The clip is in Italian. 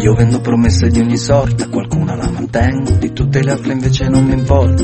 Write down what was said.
Io vendo promesse di ogni sorta, qualcuna la mantengo, di tutte le altre invece non mi importa.